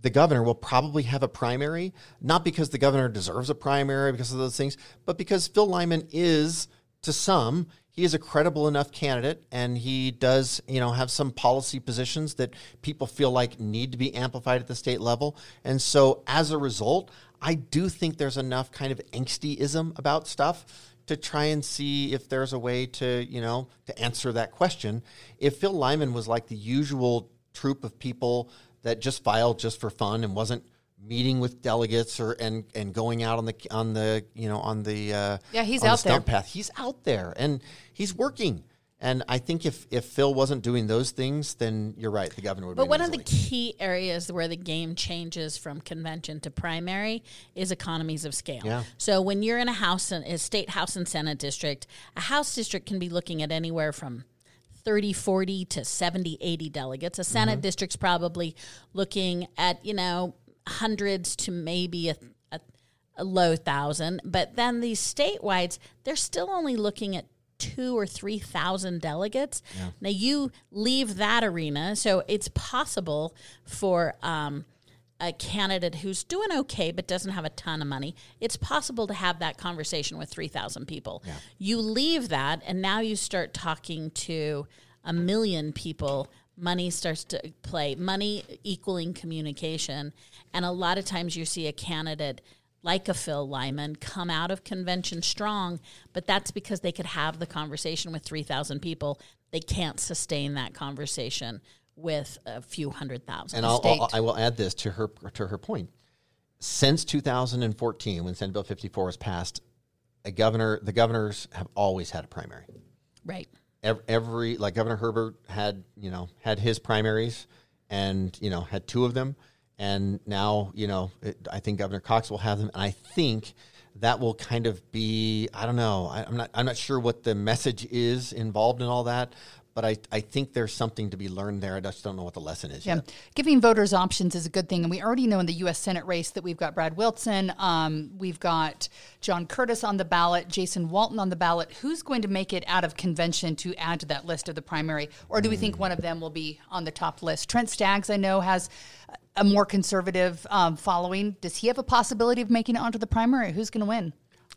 the governor will probably have a primary, not because the governor deserves a primary because of those things, but because Phil Lyman is, to some, he is a credible enough candidate, and he does, you know, have some policy positions that people feel like need to be amplified at the state level. And so as a result, I do think there's enough kind of angstyism about stuff to try and see if there's a way to, you know, to answer that question. If Phil Lyman was like the usual troop of people that just filed just for fun and wasn't meeting with delegates or and, and going out on the on the you know on the uh, yeah he's on out the stump there. path. He's out there and he's working. And I think if, if Phil wasn't doing those things, then you're right, the governor would. But one easily. of the key areas where the game changes from convention to primary is economies of scale. Yeah. So when you're in a house, and a state house and senate district, a house district can be looking at anywhere from thirty, forty to seventy, eighty delegates. A senate mm-hmm. district's probably looking at, you know, hundreds to maybe a, a, a low thousand. But then these statewides, they're still only looking at two or three thousand delegates. Yeah. Now you leave that arena, so it's possible for um, a candidate who's doing okay but doesn't have a ton of money. It's possible to have that conversation with three thousand people. Yeah. You leave that, and now you start talking to a million people. Money starts to play, money equaling communication. And a lot of times you see a candidate like a Phil Lyman come out of convention strong, but that's because they could have the conversation with three thousand people. They can't sustain that conversation with a few hundred thousand. And I'll, I'll, I will add this to her to her point. Since two thousand fourteen, when Senate Bill fifty-four was passed, a governor, the governors have always had a primary. Right. Every, like Governor Herbert had, you know, had his primaries and, you know, had two of them. And now, you know, it, I think Governor Cox will have them. And I think that will kind of be, I don't know, I, I'm not I'm not sure what the message is involved in all that. But I, I think there's something to be learned there. I just don't know what the lesson is yeah. yet. Giving voters options is a good thing. And we already know in the U S Senate race that we've got Brad Wilson, um, we've got John Curtis on the ballot, Jason Walton on the ballot. Who's going to make it out of convention to add to that list of the primary? Or do we think one of them will be on the top list? Trent Staggs, I know, has a more conservative um, following. Does he have a possibility of making it onto the primary? Who's going to win?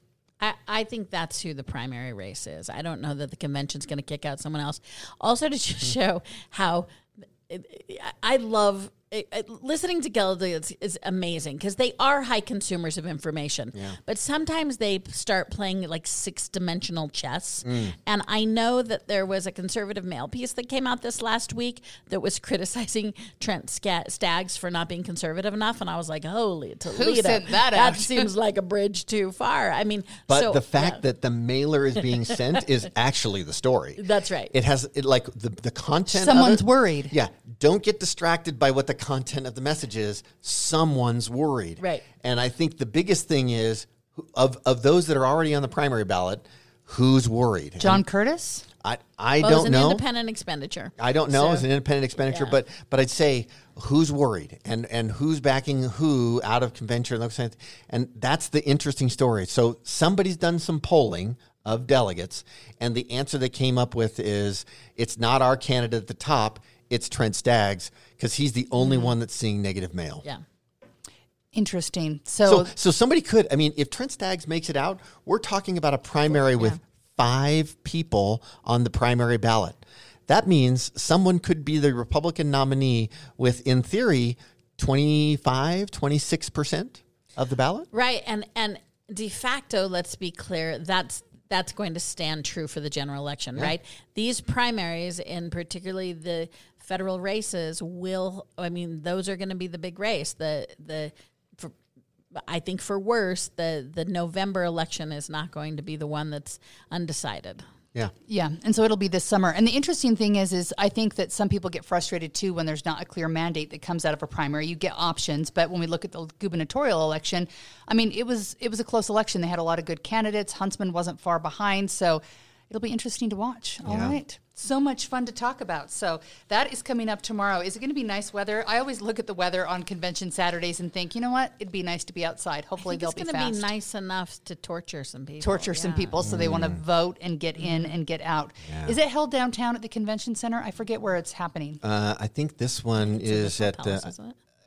I, I think that's who the primary race is. I don't know that the convention's going to kick out someone else. Also, to just show how I love it, it, listening to Gilda is, is amazing because they are high consumers of information. Yeah. But sometimes they start playing like six-dimensional chess. Mm. And I know that there was a conservative mail piece that came out this last week that was criticizing Trent Staggs for not being conservative enough. And I was like, holy Toledo. Who sent that That out? seems like a bridge too far. I mean, But so, the fact yeah. that the mailer is being sent is actually the story. That's right. It has, it like, the, the content Someone's of it, worried. Yeah. Don't get distracted by what the content of the message is. Someone's worried. Right. And I think the biggest thing is, of of those that are already on the primary ballot, who's worried? John and Curtis? I, I well, don't it was an know. independent expenditure. I don't know. So, It's an independent expenditure, yeah. but but I'd say who's worried and, and who's backing who out of convention, and that's the interesting story. So somebody's done some polling of delegates, and the answer they came up with is it's not our candidate at the top, it's Trent Staggs, because he's the only mm-hmm. one that's seeing negative mail. Yeah. Interesting. So, so, so somebody could, I mean, if Trent Staggs makes it out, we're talking about a primary with yeah. five people on the primary ballot. That means someone could be the Republican nominee with, in theory, twenty-five, twenty-six percent of the ballot. Right. And, and de facto, let's be clear, that's that's going to stand true for the general election, yeah. right? These primaries, and particularly the federal races, will, I mean, those are going to be the big race. The, the, for, I think for worse, the, the November election is not going to be the one that's undecided. Yeah. Yeah. And so it'll be this summer. And the interesting thing is, is I think that some people get frustrated too when there's not a clear mandate that comes out of a primary. You get options. But when we look at the gubernatorial election, I mean, it was it was a close election. They had a lot of good candidates. Huntsman wasn't far behind. So it'll be interesting to watch. All yeah. right. So much fun to talk about. So that is coming up tomorrow. Is it going to be nice weather? I always look at the weather on convention Saturdays and think, you know what? It'd be nice to be outside. Hopefully they'll be fast. It's going to be nice enough to torture some people. Torture yeah. some people so mm. they want to vote and get in and get out. Yeah. Is it held downtown at the convention center? I forget where it's happening. Uh, I think this one it's is at Palace, uh, isn't it?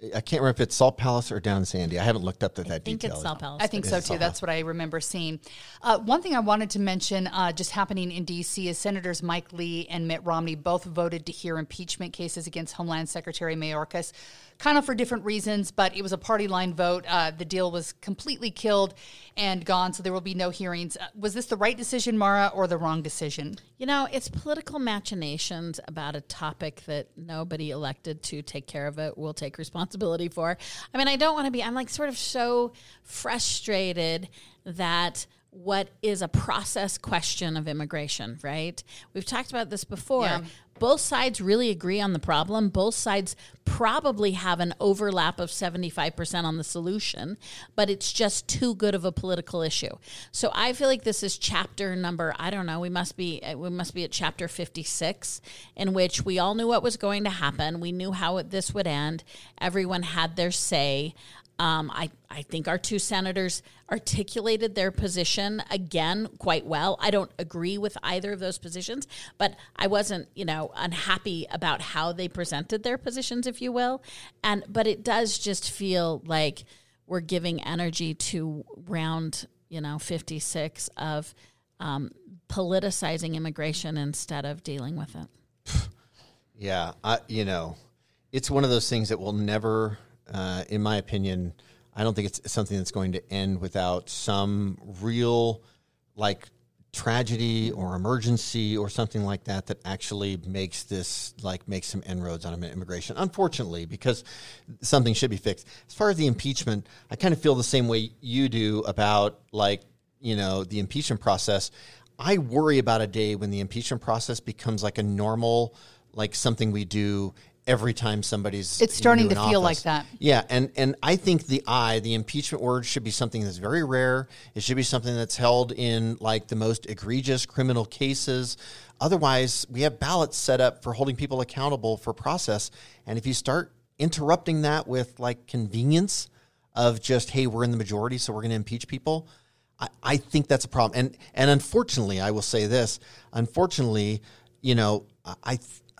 I can't remember if it's Salt Palace or down in Sandy. I haven't looked up that, I that think detail. it's Salt Palace. I think so, too. That's what I remember seeing. Uh, one thing I wanted to mention uh, just happening in D C is Senators Mike Lee and Mitt Romney both voted to hear impeachment cases against Homeland Secretary Mayorkas, kind of for different reasons, but it was a party line vote. Uh, the deal was completely killed and gone, so there will be no hearings. Uh, was this the right decision, Mara, or the wrong decision? You know, it's political machinations about a topic that nobody elected to take care of it will take responsibility for. I mean, I don't want to be, I'm like sort of so frustrated that what is a process question of immigration, right? We've talked about this before. Yeah. Both sides really agree on the problem. Both sides probably have an overlap of seventy-five percent on the solution, but it's just too good of a political issue. So I feel like this is chapter number, I don't know, we must be we must be at chapter fifty-six, in which we all knew what was going to happen. We knew how it, this would end. Everyone had their say. Um, I, I think our two senators articulated their position, again, quite well. I don't agree with either of those positions, but I wasn't, you know, unhappy about how they presented their positions, if you will. And but it does just feel like we're giving energy to round, you know, fifty-six of um, politicizing immigration instead of dealing with it. Yeah, I, you know, it's one of those things that will never... Uh, in my opinion, I don't think it's something that's going to end without some real, like, tragedy or emergency or something like that that actually makes this, like, makes some inroads on immigration, unfortunately, because something should be fixed. As far as the impeachment, I kind of feel the same way you do about, like, you know, the impeachment process. I worry about a day when the impeachment process becomes like a normal, like something we do every time somebody's It's starting new to in feel office. like that. Yeah, and, and I think the I, the impeachment word, should be something that's very rare. It should be something that's held in like the most egregious criminal cases. Otherwise, we have ballots set up for holding people accountable for process. And if you start interrupting that with like convenience of just, hey, we're in the majority, so we're going to impeach people, I, I think that's a problem. And and unfortunately, I will say this, unfortunately, you know, I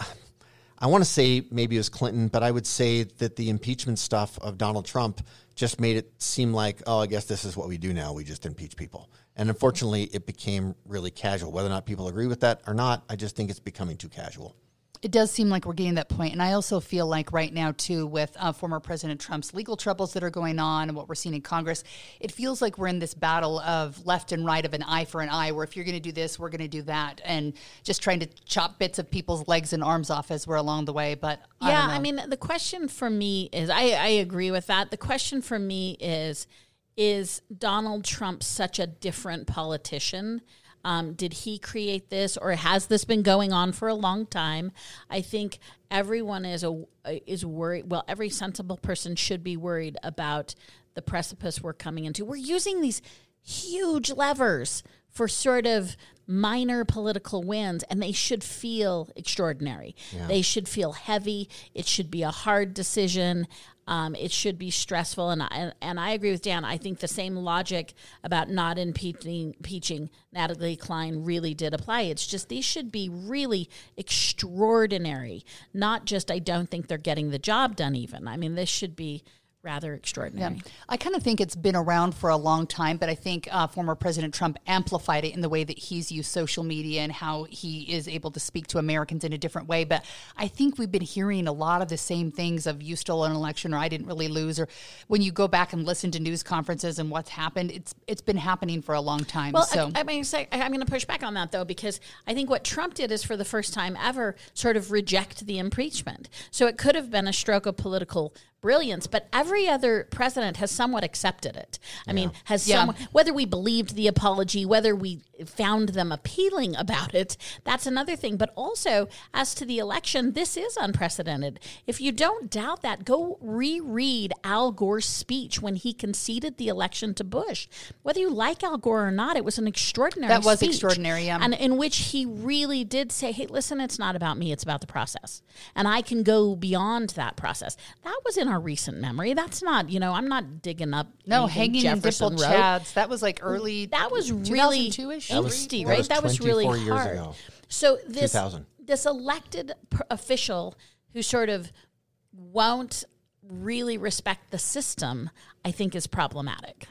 I want to say maybe it was Clinton, but I would say that the impeachment stuff of Donald Trump just made it seem like, oh, I guess this is what we do now. We just impeach people. And unfortunately, it became really casual. Whether or not people agree with that or not, I just think it's becoming too casual. It does seem like we're getting that point. And I also feel like right now, too, with uh, former President Trump's legal troubles that are going on and what we're seeing in Congress, it feels like we're in this battle of left and right, of an eye for an eye, where if you're going to do this, we're going to do that, and just trying to chop bits of people's legs and arms off as we're along the way. But I yeah, don't know. I mean, the question for me is, I, I agree with that. The question for me is, is Donald Trump such a different politician? Um, did he create this, or has this been going on for a long time? I think everyone is a, is worried. Well, every sensible person should be worried about the precipice we're coming into. We're using these huge levers for sort of minor political wins, and they should feel extraordinary. Yeah. They should feel heavy. It should be a hard decision. Um, it should be stressful, and I, and I agree with Dan. I think the same logic about not impeaching, impeaching Natalie Klein really did apply. It's just these should be really extraordinary, not just I don't think they're getting the job done even. I mean, this should be rather extraordinary. Yeah. I kind of think it's been around for a long time, but I think uh, former President Trump amplified it in the way that he's used social media and how he is able to speak to Americans in a different way. But I think we've been hearing a lot of the same things of you stole an election, or I didn't really lose, or when you go back and listen to news conferences and what's happened, it's it's been happening for a long time. Well, so I, I mean, say, I'm going to push back on that, though, because I think what Trump did is for the first time ever sort of reject the impeachment. So it could have been a stroke of political brilliance, but every other president has somewhat accepted it. I yeah. mean, has yeah. some, whether we believed the apology, whether we found them appealing about it, that's another thing. But also, as to the election, this is unprecedented. If you don't doubt that, go reread Al Gore's speech when he conceded the election to Bush. Whether you like Al Gore or not, it was an extraordinary That was speech, extraordinary, yeah. And in which he really did say, hey, listen, it's not about me, it's about the process. And I can go beyond that process. That was in our recent memory. That's not, you know, I'm not digging up. No, hanging Jefferson in dimpled chads. That was like early. That was really two-ish, angsty, that right? was that was really twenty-four years hard. ago. So this two thousand this elected pr- official who sort of won't really respect the system, I think is problematic.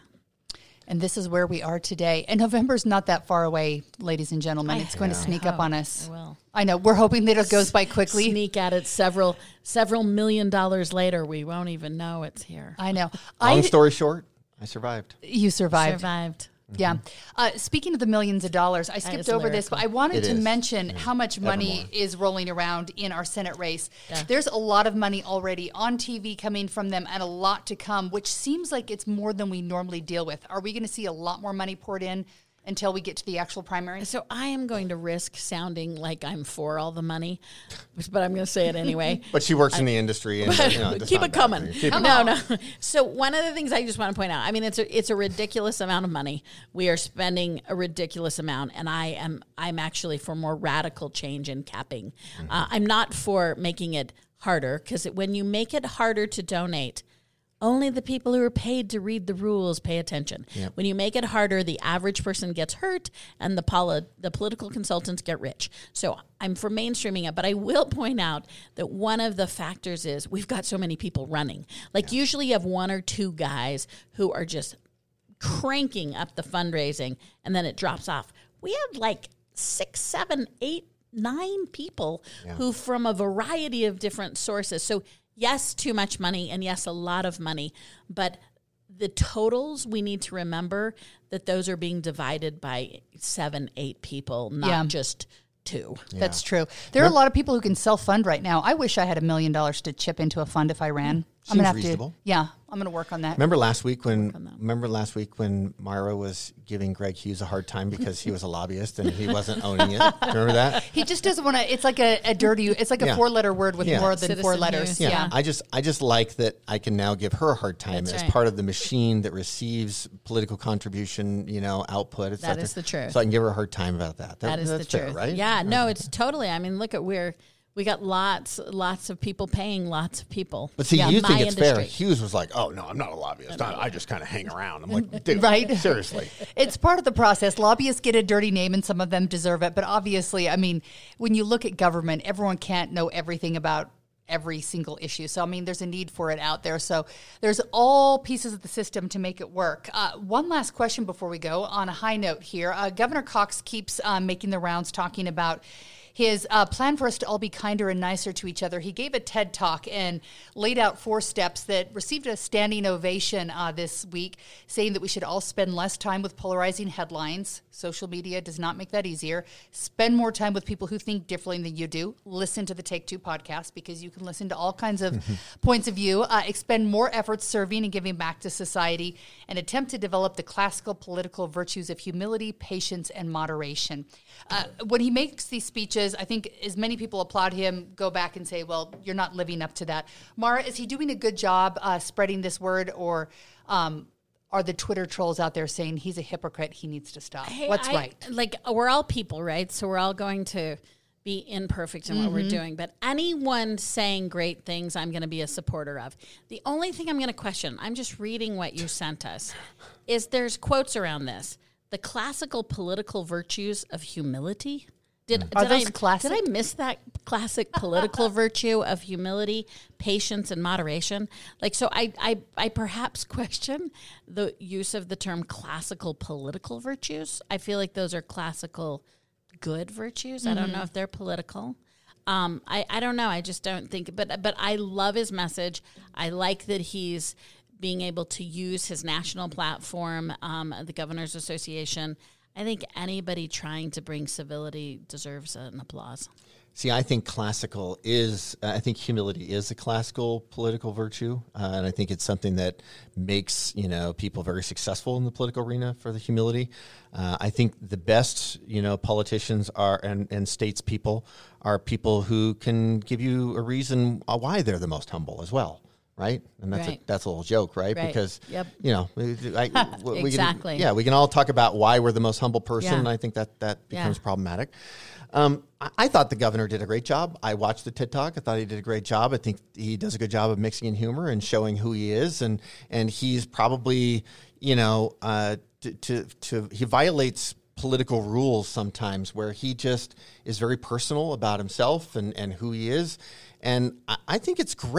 And this is where we are today. And November's not that far away, ladies and gentlemen. I- It's going to I sneak up hope on us. it will. I know. We're hoping that it goes by quickly. Sneak at it several several million dollars later. We won't even know it's here. I know. Long I, story short, I survived. you survived. Survived. Yeah. Uh, speaking of the millions of dollars, I skipped is over this, but I wanted It to is. mention how much money Evermore. is rolling around in our Senate race. Yeah. There's a lot of money already on T V coming from them and a lot to come, which seems like it's more than we normally deal with. Are we going to see a lot more money poured in until we get to the actual primaries? So I am going to risk sounding like I'm for all the money, but I'm going to say it anyway. But she works in the industry, and you know, it's Keep not it bad coming. for you. Keep it No, no. So one of the things I just want to point out, I mean, it's a it's a ridiculous amount of money. We are spending a ridiculous amount, and I am I'm actually for more radical change in capping. Mm-hmm. Uh, I'm not for making it harder, because when you make it harder to donate, only the people who are paid to read the rules pay attention. Yep. When you make it harder, the average person gets hurt, and the poli- the political consultants get rich. So I'm for mainstreaming it, but I will point out that one of the factors is we've got so many people running. Like usually you have one or two guys who are just cranking up the fundraising, and then it drops off. We have like six, seven, eight, nine people who from a variety of different sources. So yes, too much money, and yes, a lot of money, but the totals, we need to remember that those are being divided by seven, eight people, not Yeah. just two. That's true. There are a lot of people who can self-fund right now. I wish I had a million dollars to chip into a fund if I ran. I'm Seems gonna have reasonable. to. Yeah, I'm going to work on that. Remember last week when remember last week when Myra was giving Greg Hughes a hard time because he was a lobbyist and he wasn't owning it? Remember that? He just doesn't want to. It's like a, a dirty. It's like a Yeah. four-letter word with Yeah. more than four Citizen letters. use. Yeah. Yeah. I just I just like that I can now give her a hard time That's as right. part of the machine that receives political contribution, you know, output, et That cetera. is the truth. So I can give her a hard time about that. That, That is that's the fair, truth, right? Yeah, no, it's totally. I mean, look at we're we got lots, lots of people paying lots of people. But see, Yeah, you my think it's fair. industry. Hughes was like, "Oh no, I'm not a lobbyist. I, I just kind of hang around." I'm like, "Dude, Right. seriously." It's part of the process. Lobbyists get a dirty name, and some of them deserve it. But obviously, I mean, when you look at government, everyone can't know everything about every single issue. So, I mean, there's a need for it out there. So there's all pieces of the system to make it work. Uh, one last question before we go. On a high note here, uh, Governor Cox keeps uh, making the rounds talking about his uh, plan for us to all be kinder and nicer to each other. He gave a TED Talk and laid out four steps that received a standing ovation uh, this week, saying that we should all spend less time with polarizing headlines. Social media does not make that easier. Spend more time with people who think differently than you do. Listen to the Take Two podcast because you can listen to all kinds of points of view. Uh, expend more efforts serving and giving back to society, and attempt to develop the classical political virtues of humility, patience, and moderation. Uh, when he makes these speeches, I think as many people applaud him, go back and say, well, you're not living up to that. Mara, is he doing a good job uh, spreading this word, or um, are the Twitter trolls out there saying he's a hypocrite, he needs to stop? Hey, What's I- right? Like, we're all people, right? So we're all going to be imperfect in what we're doing. But anyone saying great things, I'm going to be a supporter of. The only thing I'm going to question, I'm just reading what you sent us, is there's quotes around this. The classical political virtues of humility. Did, Are did those I, classic? Did I miss that classic political virtue of humility, patience, and moderation? Like, so I, I, I perhaps question the use of the term classical political virtues. I feel like those are classical good virtues. I don't know if they're political. Um, I, I don't know. I just don't think, but, but I love his message. I like that he's being able to use his national platform, um, the Governors Association. I think anybody trying to bring civility deserves an applause. See, I think classical is, uh, I think humility is a classical political virtue. Uh, and I think it's something that makes, you know, people very successful in the political arena for the humility. Uh, I think the best, you know, politicians are, and, and statespeople are people who can give you a reason why they're the most humble as well. Right, and that's Right. a, that's a little joke, right? Right. Because Yep. you know, I, we Exactly. Can, yeah, we can all talk about why we're the most humble person. Yeah. And I think that that becomes Yeah. problematic. Um, I, I thought the governor did a great job. I watched the TED Talk. I thought he did a great job. I think he does a good job of mixing in humor and showing who he is, and and he's probably, you know, uh, to, to to he violates political rules sometimes where he just is very personal about himself and and who he is, and I, I think it's great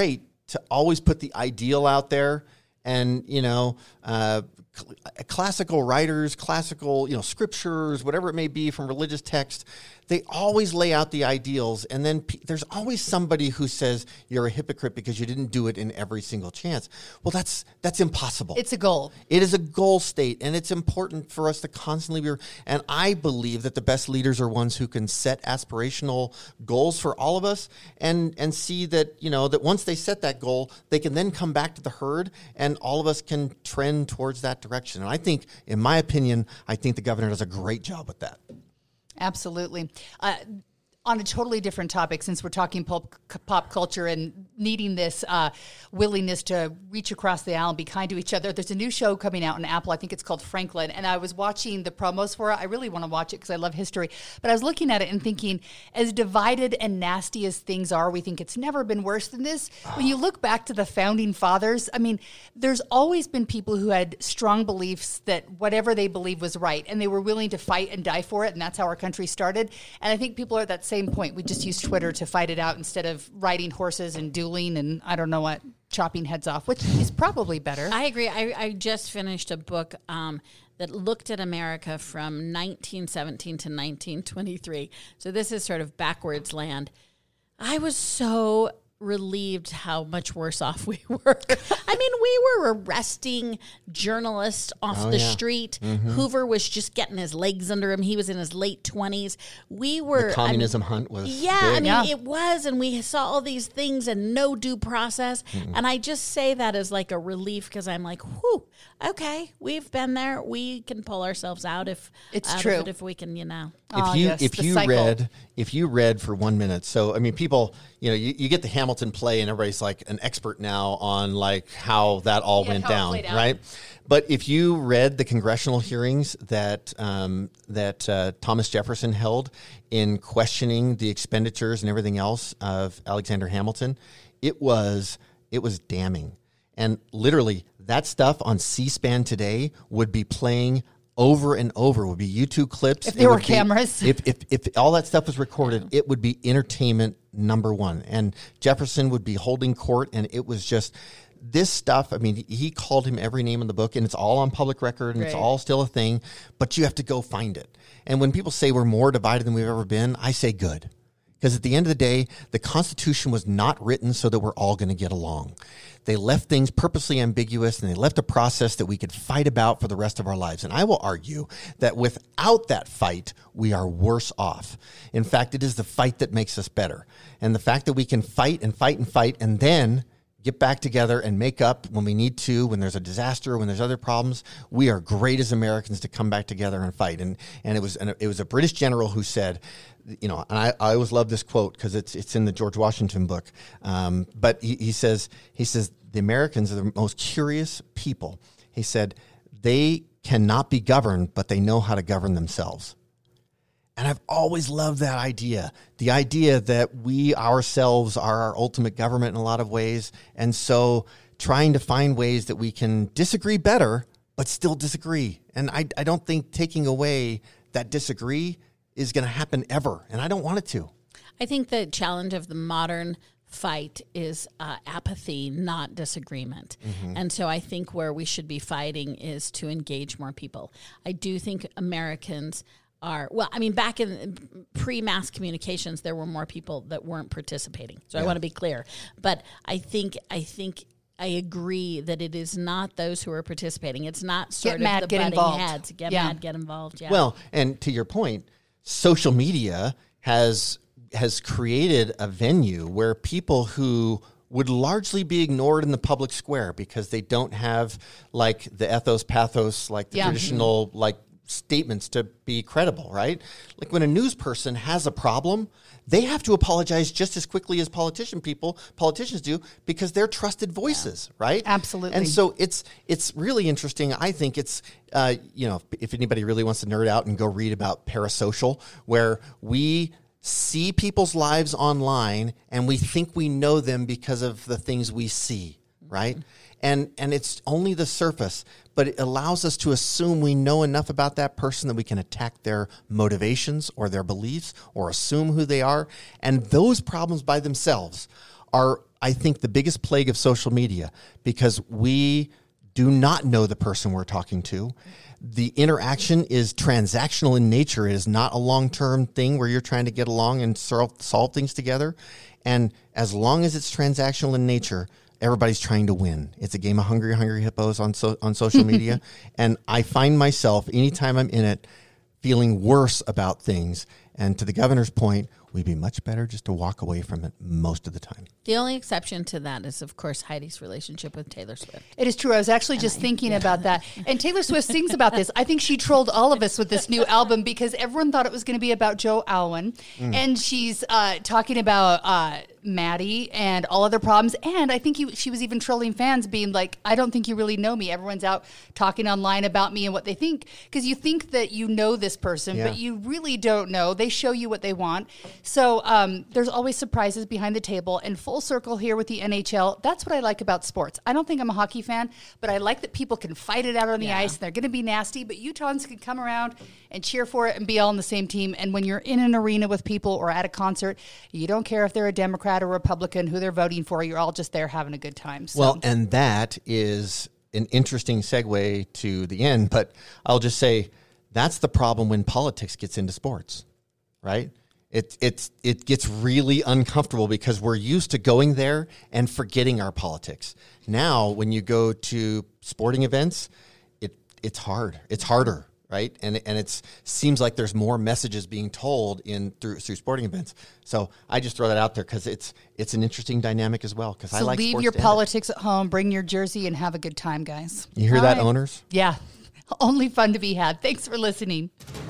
to always put the ideal out there. And, you know, uh, cl- classical writers, classical, you know, scriptures, whatever it may be from religious text, they always lay out the ideals. And then p- there's always somebody who says you're a hypocrite because you didn't do it in every single chance. Well, that's that's impossible. It's a goal. It is a goal state, and it's important for us to constantly be. And I believe that the best leaders are ones who can set aspirational goals for all of us, and and see that, you know, that once they set that goal, they can then come back to the herd, and all of us can trend towards that direction. And I think, in my opinion, I think the governor does a great job with that. Absolutely. Uh, on a totally different topic, since we're talking pop, pop culture and needing this uh, willingness to reach across the aisle and be kind to each other, there's a new show coming out on Apple. I think it's called Franklin. And I was watching the promos for it. I really want to watch it because I love history. But I was looking at it and thinking, as divided and nasty as things are, we think it's never been worse than this. When you look back to the founding fathers, I mean, there's always been people who had strong beliefs that whatever they believed was right, and they were willing to fight and die for it. And that's how our country started. And I think people are at that same point. We just use Twitter to fight it out instead of riding horses and dueling and I don't know what, chopping heads off, which is probably better. I agree. I, I just finished a book um, that looked at America from nineteen seventeen to nineteen twenty-three. So this is sort of backwards land. I was so relieved how much worse off we were. I mean, we were arresting journalists off Oh, the yeah. street. Mm-hmm. Hoover was just getting his legs under him. He was in his late twenties. We were... The communism I mean, hunt was Yeah, big. I mean, Yeah. it was, and we saw all these things and no due process. Mm-mm. And I just say that as like a relief because I'm like, whew, okay, we've been there. We can pull ourselves out if It's out of true. it if we can, you know. If Ah, you yes, if the you cycle. read if you read for one minute, so I mean, people, you know, you, you get the Hamilton play, and everybody's like an expert now on like how that all Yeah, went how it down, played out. right? But if you read the congressional hearings that um, that uh, Thomas Jefferson held in questioning the expenditures and everything else of Alexander Hamilton, it was it was damning, and literally that stuff on C-SPAN today would be playing over and over, would be YouTube clips. If It there were would be- cameras. If, if if all that stuff was recorded, it would be entertainment number one. And Jefferson would be holding court, and it was just this stuff. I mean, he called him every name in the book, and it's all on public record, and it's Right. all still a thing, but you have to go find it. And when people say we're more divided than we've ever been, I say good. Because at the end of the day, the Constitution was not written so that we're all going to get along. They left things purposely ambiguous, and they left a process that we could fight about for the rest of our lives. And I will argue that without that fight, we are worse off. In fact, it is the fight that makes us better. And the fact that we can fight and fight and fight and then get back together and make up when we need to, when there's a disaster, when there's other problems, we are great as Americans to come back together and fight. And and it was and it was a British general who said, you know, and I, I always love this quote because it's it's in the George Washington book. Um, but he, he says he says the Americans are the most curious people. He said they cannot be governed, but they know how to govern themselves. And I've always loved that idea, the idea that we ourselves are our ultimate government in a lot of ways. And so trying to find ways that we can disagree better, but still disagree. And I, I don't think taking away that disagree is going to happen ever. And I don't want it to. I think the challenge of the modern fight is uh, apathy, not disagreement. Mm-hmm. And so I think where we should be fighting is to engage more people. I do think Americans are, well, I mean, back in pre-mass communications, there were more people that weren't participating. So I want to be clear. But I think, I think, I agree that it is not those who are participating. It's not sort Get of mad, the get butting involved. heads. Get Yeah. mad, get involved. Yeah. Well, and to your point, social media has has created a venue where people who would largely be ignored in the public square because they don't have like the ethos, pathos, like the Yeah. traditional like statements to be credible, right? Like when a news person has a problem, they have to apologize just as quickly as politician people, politicians do, because they're trusted voices, right? Absolutely. And so it's it's really interesting. I think it's uh, you know, if anybody really wants to nerd out and go read about Parasocial, where we see people's lives online and we think we know them because of the things we see, right? And and it's only the surface, but it allows us to assume we know enough about that person that we can attack their motivations or their beliefs or assume who they are. And those problems by themselves are I think, the biggest plague of social media, because we do not know the person we're talking to. The interaction is transactional in nature. It is not a long-term thing where you're trying to get along and solve, solve things together. And as long as it's transactional in nature, everybody's trying to win. It's a game of hungry, hungry hippos on so, on social media. And I find myself, anytime I'm in it, feeling worse about things. And to the governor's point, we'd be much better just to walk away from it most of the time. The only exception to that is, of course, Heidi's relationship with Taylor Swift. It is true. I was actually just I, thinking yeah. about that. And Taylor Swift sings about this. I think she trolled all of us with this new album because everyone thought it was going to be about Joe Alwyn. Mm. And she's uh, talking about uh, Maddie and all other problems. And I think he, she was even trolling fans, being like, I don't think you really know me. Everyone's out talking online about me and what they think. Because you think that you know this person, yeah. but you really don't know. They show you what they want. So um, there's always surprises behind the table. And full circle here with the N H L, that's what I like about sports. I don't think I'm a hockey fan, but I like that people can fight it out on the yeah. ice. And they're going to be nasty, but Utahns can come around and cheer for it and be all on the same team. And when you're in an arena with people or at a concert, you don't care if they're a Democrat or Republican, who they're voting for. You're all just there having a good time. So. Well, and that is an interesting segue to the end, but I'll just say that's the problem when politics gets into sports, right? It it's it gets really uncomfortable because we're used to going there and forgetting our politics. Now, when you go to sporting events, it it's hard. It's harder, right? And and it's seems like there's more messages being told in through through sporting events. So I just throw that out there because it's it's an interesting dynamic as well. Because so I like leave sports your to politics at home, bring your jersey, and have a good time, guys. You hear All that, right. owners? Yeah, only fun to be had. Thanks for listening.